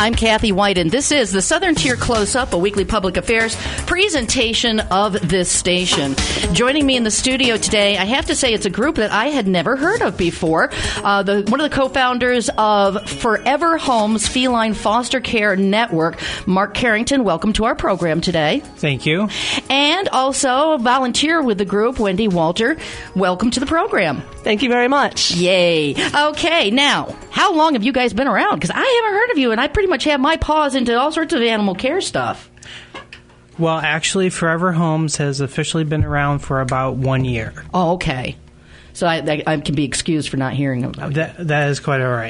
I'm Kathy White, and this is the Southern Tier Close-Up, a weekly public affairs presentation of this station. Joining me in the studio today, I have to say it's a group that I had never heard of before. One of the co-founders of Forever Homes Feline Foster Care Network, Mark Carrington. Welcome to our program today. Thank you. And also a volunteer with the group, Wendy Walter. Welcome to the program. Thank you very much. Yay. Okay, now, how long have you guys been around? Because I haven't heard of you, and I pretty much have my paws into all sorts of animal care stuff. Well, actually, Forever Homes has officially been around for about 1 year. Oh, okay. So I can be excused for not hearing about it. That is quite all right.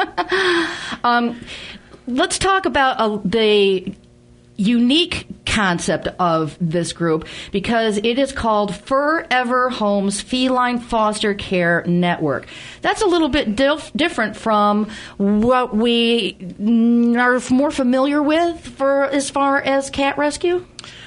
Let's talk about the unique concept of this group, because it is called Forever Homes Feline Foster Care Network. That's a little bit different from what we are more familiar with for as far as cat rescue.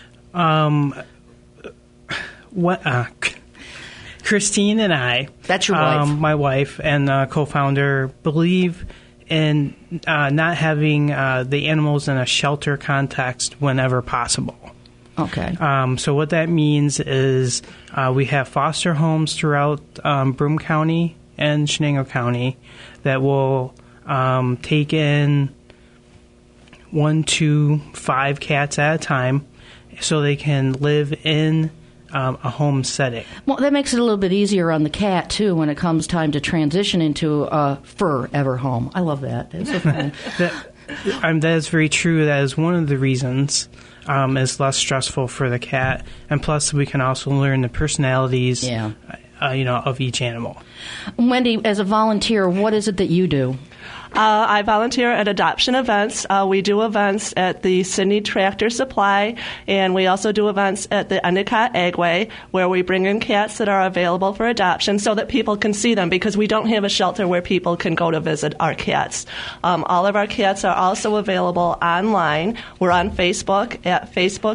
Christine and I, that's your wife, my wife and co-founder, believe in not having the animals in a shelter context whenever possible. Okay. So what that means is we have foster homes throughout Broome County and Chenango County that will take in 1 to 5 cats at a time so they can live in a home setting. Well, that makes it a little bit easier on the cat, too, when it comes time to transition into a Forever home. I love that. That's so funny. That is very true. That is one of the reasons it's less stressful for the cat. And plus, we can also learn the personalities of each animal. Wendy, as a volunteer, what is it that you do? I volunteer at adoption events. We do events at the Sydney Tractor Supply, and we also do events at the Endicott Agway, where we bring in cats that are available for adoption so that people can see them, because we don't have a shelter where people can go to visit our cats. All of our cats are also available online. We're on Facebook at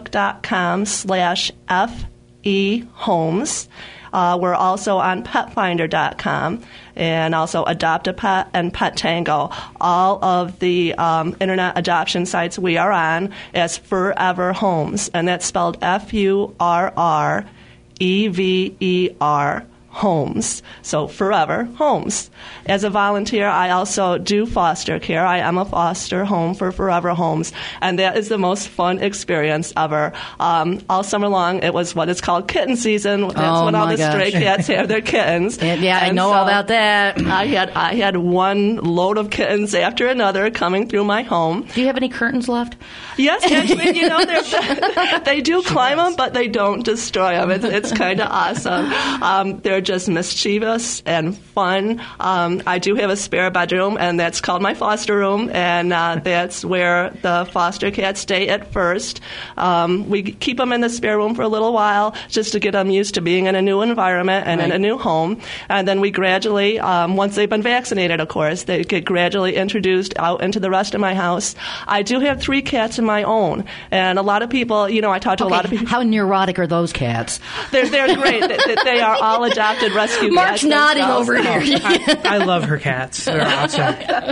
facebook.com/FEHomes. We're also on petfinder.com, and also Adopt-A-Pet and Pet Tango. All of the internet adoption sites we are on as Forever Homes, and that's spelled FURREVER Homes. So Forever Homes. As a volunteer, I also do foster care. I am a foster home for Forever Homes, and that is the most fun experience ever. All summer long, it was what is called kitten season. That's when all the stray cats have their kittens. I know all about that. I had one load of kittens after another coming through my home. Do you have any curtains left? Yes, actually, they do climb them, but they don't destroy them. It's kind of awesome. They're just mischievous and fun. I do have a spare bedroom, and that's called my foster room, and that's where the foster cats stay at first. We keep them in the spare room for a little while just to get them used to being in a new environment and in a new home, and then we gradually, once they've been vaccinated, of course, they get gradually introduced out into the rest of my house. I do have 3 cats of my own, and a lot of people, I talk to a lot of people. How neurotic are those cats? They're great. They are all adopted rescue Mark's cats. nodding over here. I love her cats. They're awesome.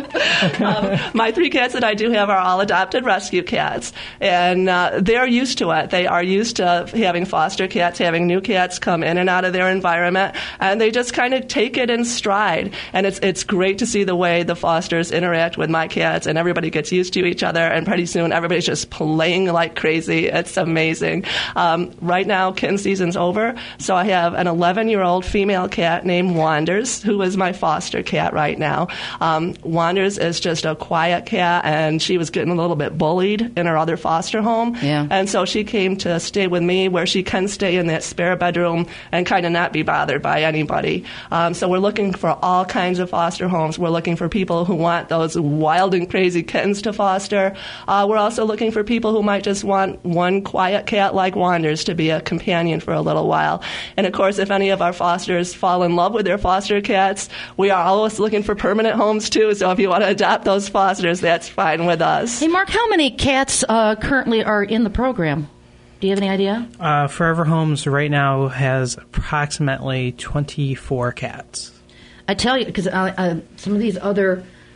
My 3 cats that I do have are all adopted rescue cats, and they're used to it. They are used to having foster cats, having new cats come in and out of their environment, and they just kind of take it in stride. And it's great to see the way the fosters interact with my cats, and everybody gets used to each other, and pretty soon everybody's just playing like crazy. It's amazing. Right now, kitten season's over, so I have an 11-year-old female cat named Wanders, who is my foster cat right now. Wanders is just a quiet cat, and she was getting a little bit bullied in her other foster home. Yeah. And so she came to stay with me, where she can stay in that spare bedroom and kind of not be bothered by anybody. So we're looking for all kinds of foster homes. We're looking for people who want those wild and crazy kittens to foster. We're also looking for people who might just want one quiet cat like Wanders to be a companion for a little while. And of course, if any of our fosters fall in love with their foster cats, we are always looking for permanent homes too. So if you want to adopt those fosters, that's fine with us. Hey, Mark, how many cats currently are in the program? Do you have any idea? Forever Homes right now has approximately 24 cats. I tell you, because some of these other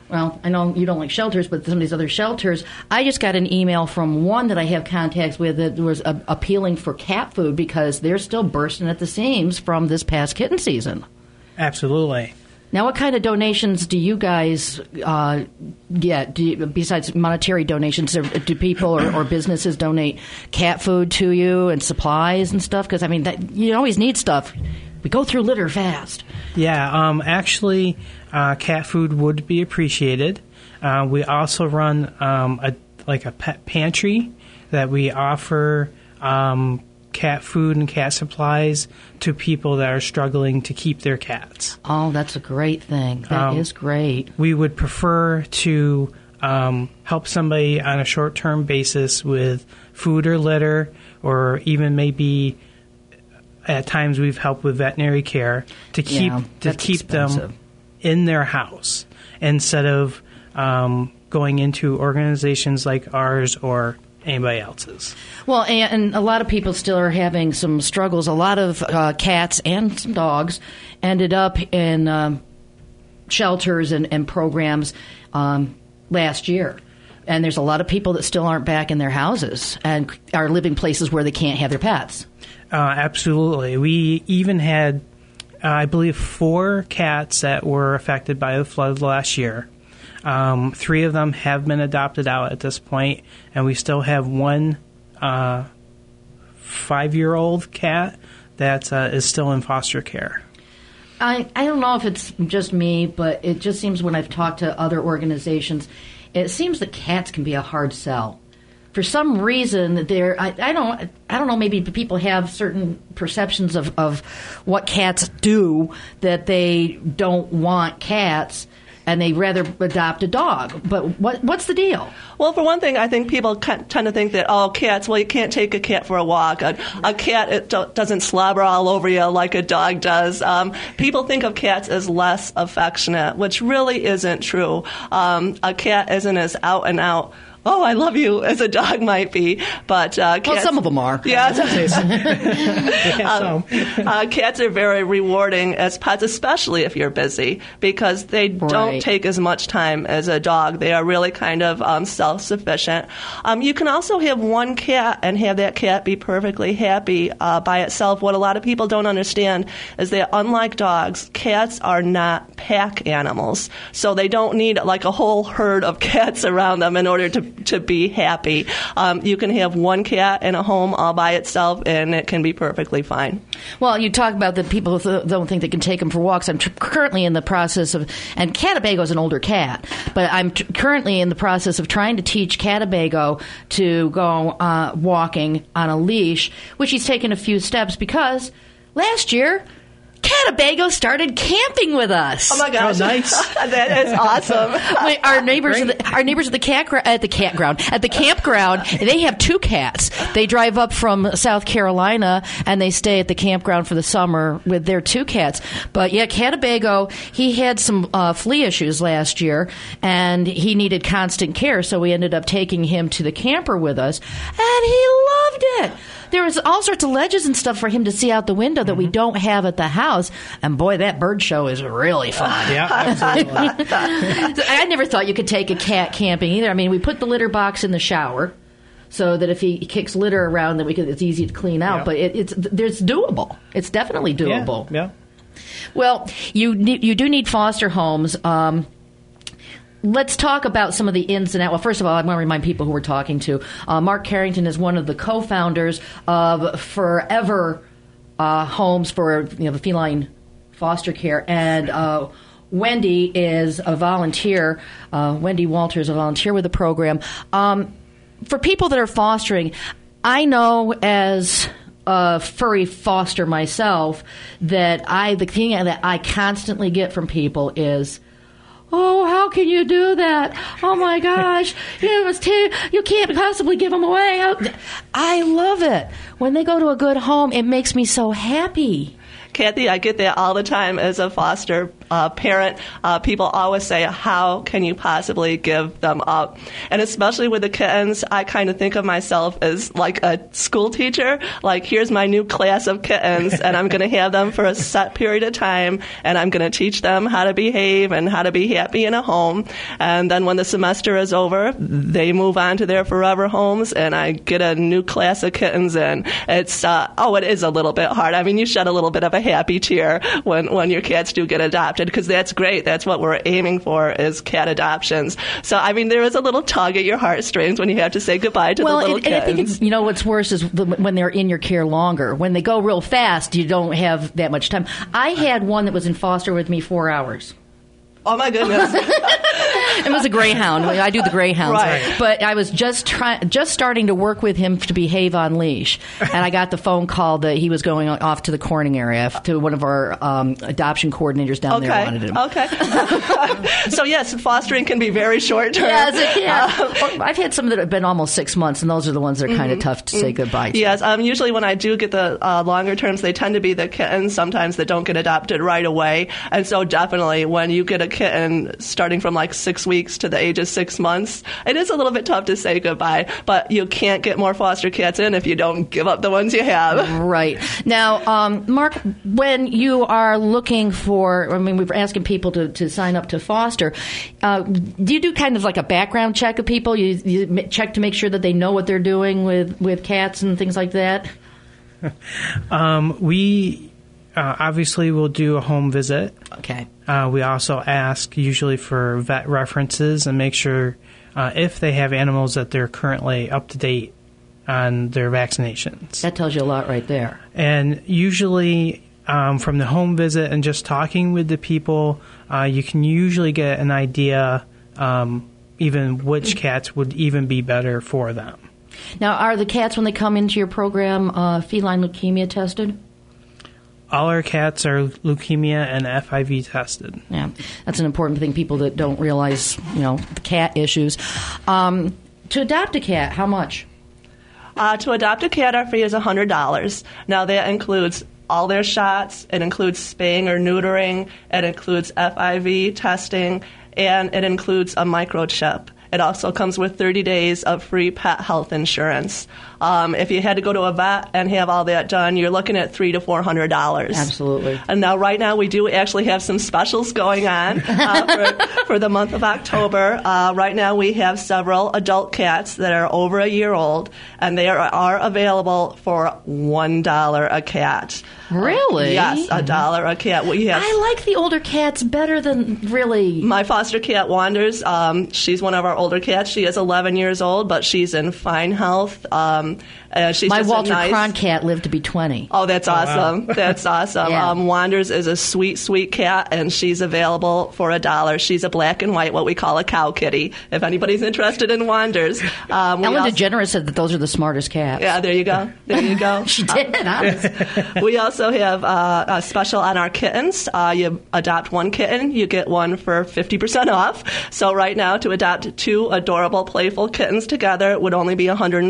well, I know you don't like shelters, but some of these other shelters, I just got an email from one that I have contacts with that was appealing for cat food because they're still bursting at the seams from this past kitten season. Absolutely. Now, what kind of donations do you guys get? Besides monetary donations, do people or businesses donate cat food to you and supplies and stuff? Because, I mean, you always need stuff. We go through litter fast. Yeah, actually, cat food would be appreciated. We also run a pet pantry that we offer cat food and cat supplies to people that are struggling to keep their cats. Oh, that's a great thing. That is great. We would prefer to help somebody on a short-term basis with food or litter, or even maybe at times we've helped with veterinary care to keep them in their house instead of going into organizations like ours or anybody else's. Well, and a lot of people still are having some struggles. A lot of cats and some dogs ended up in shelters and programs last year. And there's a lot of people that still aren't back in their houses and are living places where they can't have their pets. Absolutely. We even had, I believe, 4 cats that were affected by the flood last year. 3 of them have been adopted out at this point, and we still have one 5-year-old cat that is still in foster care. I don't know if it's just me, but it just seems when I've talked to other organizations, it seems that cats can be a hard sell. For some reason, I don't know, maybe people have certain perceptions of what cats do that they don't want cats, and they rather adopt a dog. But what's the deal? Well, for one thing, I think people tend to think that, cats, well, you can't take a cat for a walk. A cat doesn't slobber all over you like a dog does. People think of cats as less affectionate, which really isn't true. A cat isn't as out and out, oh, I love you, as a dog might be. But cats, well, some of them are. Yeah. Cats are very rewarding as pets, especially if you're busy, because they don't take as much time as a dog. They are really kind of self-sufficient. You can also have one cat and have that cat be perfectly happy by itself. What a lot of people don't understand is that, unlike dogs, cats are not pack animals. So they don't need like a whole herd of cats around them in order to be happy. You can have one cat in a home all by itself, and it can be perfectly fine. Well, you talk about the people who don't think they can take them for walks. I'm currently in the process of, and Catabago is an older cat, but I'm currently in the process of trying to teach Catabago to go walking on a leash, which he's taken a few steps because last year, Catabago started camping with us. Oh my gosh! Oh, nice. That is awesome. Our neighbors at the campground, they have 2 cats. They drive up from South Carolina and they stay at the campground for the summer with their 2 cats. But yeah, Catabago, he had some flea issues last year and he needed constant care, so we ended up taking him to the camper with us, and he loved it. There was all sorts of ledges and stuff for him to see out the window that we don't have at the house. And boy, that bird show is really fun. Yeah, absolutely. I never thought you could take a cat camping either. I mean, we put the litter box in the shower so that if he kicks litter around, that it's easy to clean out. Yeah. But it's doable. It's definitely doable. Yeah. Well, you do need foster homes. Let's talk about some of the ins and outs. Well, first of all, I want to remind people who we're talking to. Mark Carrington is one of the co-founders of Forever Homes for the feline foster care, and Wendy is a volunteer. Wendy Walter is a volunteer with the program. For people that are fostering, I know as a furry foster myself that the thing that I constantly get from people is, oh, how can you do that? Oh, my gosh. You can't possibly give them away. I love it. When they go to a good home, it makes me so happy. Kathy, I get that all the time as a foster parent, people always say, how can you possibly give them up? And especially with the kittens, I kind of think of myself as like a school teacher. Like, here's my new class of kittens, and I'm going to have them for a set period of time, and I'm going to teach them how to behave and how to be happy in a home. And then when the semester is over, they move on to their forever homes, and I get a new class of kittens in. It's, it is a little bit hard. I mean, you shed a little bit of a happy tear when your cats do get adopted, because that's great. That's what we're aiming for, is cat adoptions. So, I mean, there is a little tug at your heartstrings when you have to say goodbye to the little kittens. And I think it's, what's worse is when they're in your care longer. When they go real fast, you don't have that much time. I had one that was in foster with me 4 hours. Oh, my goodness. It was a greyhound. I do the greyhounds. Right. But I was just starting to work with him to behave on leash. And I got the phone call that he was going off to the Corning area to one of our adoption coordinators down there wanted him. Okay. So, yes, fostering can be very short term. Yes, it can. I've had some that have been almost 6 months, and those are the ones that are kind of tough to say goodbye to. Yes, usually when I do get the longer terms, they tend to be the kittens sometimes that don't get adopted right away. And so definitely when you get a kitten starting from like 6 weeks to the age of 6 months, it is a little bit tough to say goodbye, but you can't get more foster cats in if you don't give up the ones you have. Right. Now, Mark, when you are looking for, we're asking people to sign up to foster, do you do kind of like a background check of people? You check to make sure that they know what they're doing with cats and things like that? We obviously will do a home visit. Okay. We also ask usually for vet references and make sure if they have animals that they're currently up to date on their vaccinations. That tells you a lot right there. And usually from the home visit and just talking with the people, you can usually get an idea even which cats would even be better for them. Now, are the cats, when they come into your program, feline leukemia tested? All our cats are leukemia and FIV tested. Yeah, that's an important thing. People that don't realize, the cat issues. To adopt a cat, how much? To adopt a cat, our fee is $100. Now, that includes all their shots. It includes spaying or neutering. It includes FIV testing. And it includes a microchip. It also comes with 30 days of free pet health insurance. If you had to go to a vet and have all that done, you're looking at $300 to $400. Absolutely. And now, right now, we do actually have some specials going on for the month of October. Right now, we have several adult cats that are over a year old, and they are available for $1 a cat. Really? Yes, $1 a cat. I like the older cats better than really. My foster cat, Wanders, she's one of our older cats. She is 11 years old, but she's in fine health. She's my just Walter nice... Cron cat lived to be 20. Oh, that's awesome. Wow. That's awesome. Yeah. Wanders is a sweet, sweet cat, and she's available for $1. She's a black and white, what we call a cow kitty, if anybody's interested in Wanders. Ellen DeGeneres said that those are the smartest cats. Yeah, there you go. There you go. She did, honestly. We also have a special on our kittens. You adopt one kitten, you get one for 50% off. So right now, to adopt 2 adorable, playful kittens together would only be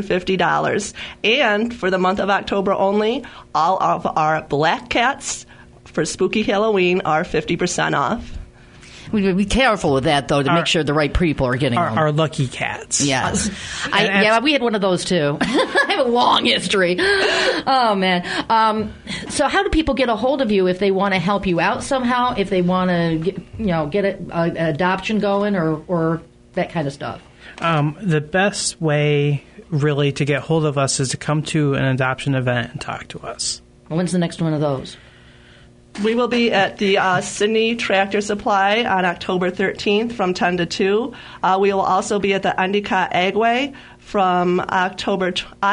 $150. And for the month of October only, all of our black cats for Spooky Halloween are 50% off. We would be careful with that, though, to make sure the right people are getting them. Our lucky cats. Yes. We had one of those, too. I have a long history. Oh, man. So how do people get a hold of you if they want to help you out somehow, if they want to get an adoption going or that kind of stuff? The best way, really, to get hold of us is to come to an adoption event and talk to us. When's the next one of those? We will be at the Sydney Tractor Supply on October 13th from 10 to 2. We will also be at the Endicott Agway from October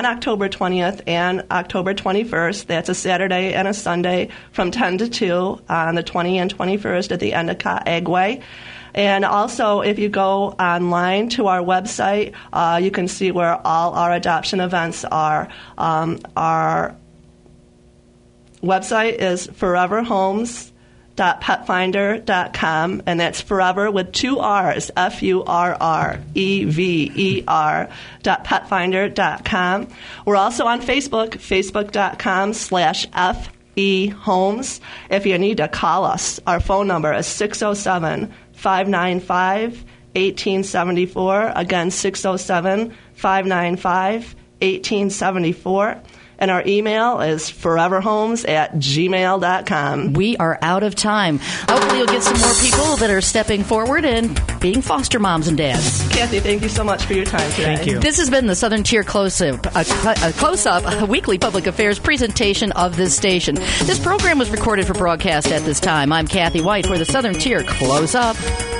20th and October 21st. That's a Saturday and a Sunday from 10 to 2 on the 20th and 21st at the Endicott Agway. And also, if you go online to our website, you can see where all our adoption events are. Our website is foreverhomes.petfinder.com, and that's forever with 2 R's, FURREVER.petfinder.com. We're also on Facebook, facebook.com/F Homes. If you need to call us, our phone number is 607-595-1874. Again, 607-595-1874. And our email is foreverhomes@gmail.com. We are out of time. Hopefully you'll get some more people that are stepping forward and being foster moms and dads. Kathy, thank you so much for your time today. Thank you. This has been the Southern Tier Close-Up, a weekly public affairs presentation of this station. This program was recorded for broadcast at this time. I'm Kathy White for the Southern Tier Close-Up.